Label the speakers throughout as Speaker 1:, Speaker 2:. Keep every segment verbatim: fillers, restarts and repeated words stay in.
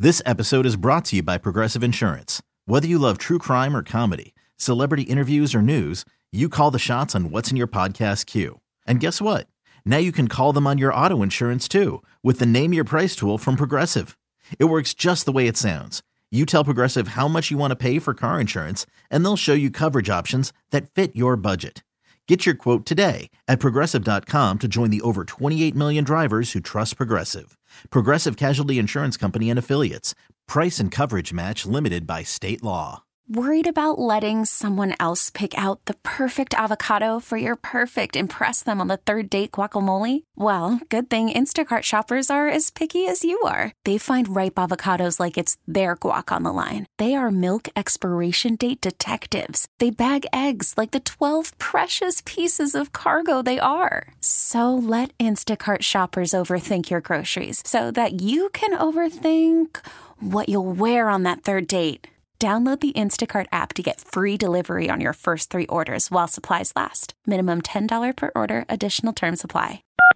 Speaker 1: This episode is brought to you by Progressive Insurance. Whether you love true crime or comedy, celebrity interviews or news, you call the shots on what's in your podcast queue. And guess what? Now you can call them on your auto insurance too with the Name Your Price tool from Progressive. It works just the way it sounds. You tell Progressive how much you want to pay for car insurance, and they'll show you coverage options that fit your budget. Get your quote today at Progressive dot com to join the over twenty-eight million drivers who trust Progressive. Progressive Casualty Insurance Company and Affiliates. Price and coverage match limited by state law.
Speaker 2: Worried about letting someone else pick out the perfect avocado for your perfect impress them on the third date guacamole? Well, good thing Instacart shoppers are as picky as you are. They find ripe avocados like it's their guac on the line. They are milk expiration date detectives. They bag eggs like the twelve precious pieces of cargo they are. So let Instacart shoppers overthink your groceries so that you can overthink what you'll wear on that third date. Download the Instacart app to get free delivery on your first three orders while supplies last. Minimum ten dollars per order. Additional terms apply.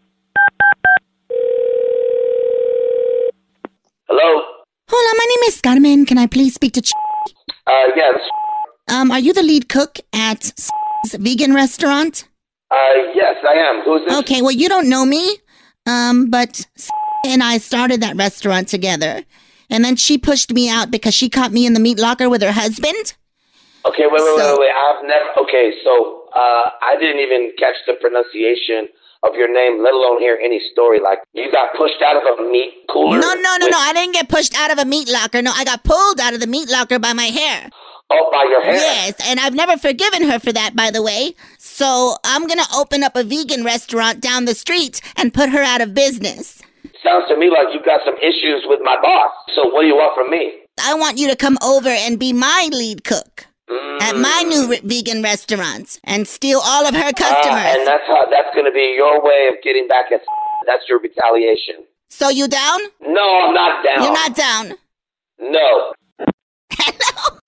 Speaker 3: Hello?
Speaker 4: Hola, my name is Carmen. Can I please speak to Ch-
Speaker 3: Uh, yes.
Speaker 4: Um, are you the lead cook at Vegan Restaurant?
Speaker 3: Uh, yes, I am. Who's this?
Speaker 4: Okay, well, you don't know me, um, but and I started that restaurant together. And then she pushed me out because she caught me in the meat locker with her husband.
Speaker 3: Okay, wait, wait,
Speaker 4: So-
Speaker 3: wait, wait, wait. I've never... Okay, so, uh, I didn't even catch the pronunciation of your name, let alone hear any story. Like, you got pushed out of a meat cooler?
Speaker 4: No, no, no,
Speaker 3: with-
Speaker 4: no. I didn't get pushed out of a meat locker. No, I got pulled out of the meat locker by my hair.
Speaker 3: Oh, by your hair?
Speaker 4: Yes, and I've never forgiven her for that, by the way. So I'm going to open up a vegan restaurant down the street and put her out of business.
Speaker 3: Sounds to me like you got some issues with my boss. So what do you want from me?
Speaker 4: I want you to come over and be my lead cook
Speaker 3: Mm.
Speaker 4: at my new re- vegan restaurant and steal all of her
Speaker 3: Uh,
Speaker 4: customers.
Speaker 3: and that's how, that's going to be your way of getting back at... That's your retaliation.
Speaker 4: So you down?
Speaker 3: No, I'm not down.
Speaker 4: You're not down.
Speaker 3: No.
Speaker 4: Hello?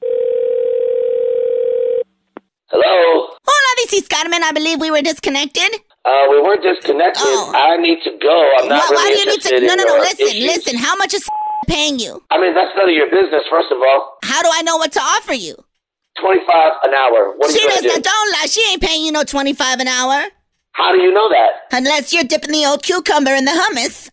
Speaker 3: Hello?
Speaker 4: Hola, this is Carmen. I believe we were disconnected.
Speaker 3: Uh, we were disconnected.
Speaker 4: Oh.
Speaker 3: I need to go. I'm not
Speaker 4: Why- why
Speaker 3: really
Speaker 4: do you need
Speaker 3: interested
Speaker 4: to? No,
Speaker 3: in
Speaker 4: no, no.
Speaker 3: your
Speaker 4: Listen,
Speaker 3: issues.
Speaker 4: listen. How much is paying you?
Speaker 3: I mean, that's none of your business, first of all.
Speaker 4: How do I know what to offer you?
Speaker 3: twenty-five an hour. What are
Speaker 4: She
Speaker 3: you going
Speaker 4: does
Speaker 3: to do?
Speaker 4: not. Don't lie. She ain't paying you no twenty-five an hour
Speaker 3: How do you know that?
Speaker 4: unless you're dipping the old cucumber in the hummus.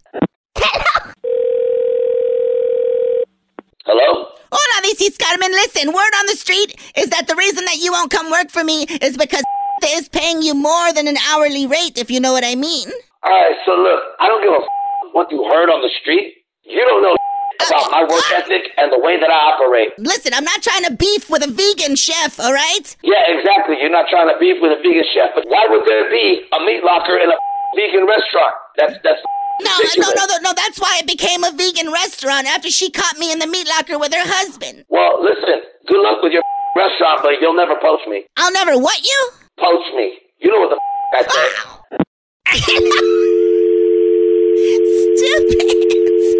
Speaker 3: Hello?
Speaker 4: Hola, this is Carmen. Listen, word on the street is that the reason that you won't come work for me is because is paying you more than an hourly rate, if you know what I mean.
Speaker 3: All right, so look, I don't give a f- what you heard on the street. You don't know about my work ethic and the way that I operate.
Speaker 4: Listen, I'm not trying to beef with a vegan chef, all right?
Speaker 3: Yeah, exactly. You're not trying to beef with a vegan chef, but why would there be a meat locker in a vegan restaurant? That's that's
Speaker 4: No, no, no, no, no, that's why it became a vegan restaurant after she caught me in the meat locker with her husband.
Speaker 3: Well, listen, good luck with your restaurant, but you'll never poach me.
Speaker 4: I'll never what you?
Speaker 3: Poach me. You know what the I said.
Speaker 4: Stupid.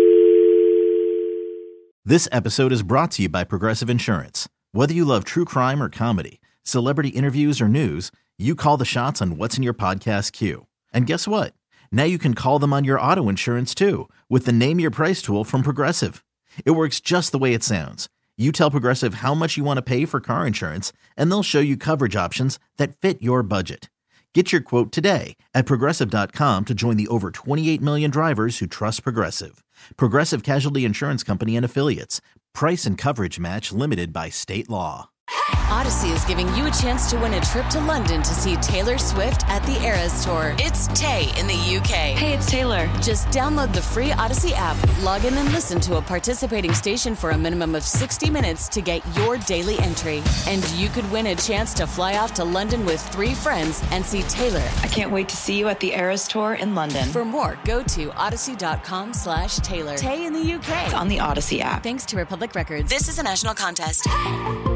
Speaker 1: This episode is brought to you by Progressive Insurance. Whether you love true crime or comedy, celebrity interviews or news, you call the shots on what's in your podcast queue. And guess what? Now you can call them on your auto insurance too with the Name Your Price tool from Progressive. It works just the way it sounds. You tell Progressive how much you want to pay for car insurance, and they'll show you coverage options that fit your budget. Get your quote today at Progressive dot com to join the over twenty-eight million drivers who trust Progressive. Progressive Casualty Insurance Company and Affiliates. Price and coverage match limited by state law.
Speaker 5: Odyssey is giving you a chance to win a trip to London to see Taylor Swift at the Eras Tour. It's Tay in the U K.
Speaker 6: Hey, it's Taylor.
Speaker 5: Just download the free Odyssey app, log in and listen to a participating station for a minimum of sixty minutes to get your daily entry. And you could win a chance to fly off to London with three friends and see Taylor.
Speaker 6: I can't wait to see you at the Eras Tour in London.
Speaker 5: For more, go to odyssey.com slash Taylor. Tay in the U K.
Speaker 6: It's on the Odyssey app.
Speaker 5: Thanks to Republic Records. This is a national contest.